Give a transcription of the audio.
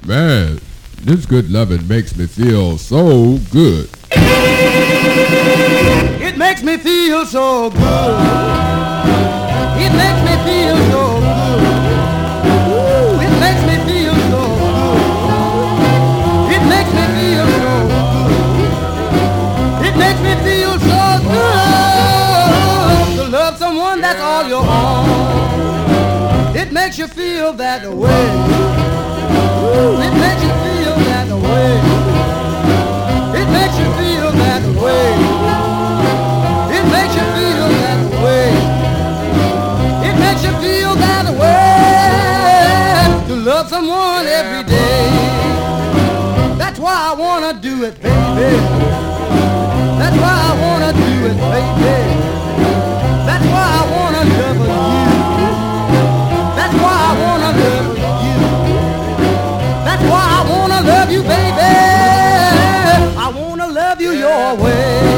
Man, this good loving makes me feel so good. It makes me feel so good. It makes me feel so good. Ooh, it makes me feel so good. It makes me feel so good. It makes me feel so good to love someone that's all you own. It makes you feel that way. Ooh, it makes you feel that way. It makes you feel that way. It makes you feel that way. It makes you feel that way to love someone every day. That's why I wanna do it, baby. That's why I wanna do it, baby. That's why I wanna love you. That's why I wanna love you. That's why I wanna love you, baby. I wanna love you your way.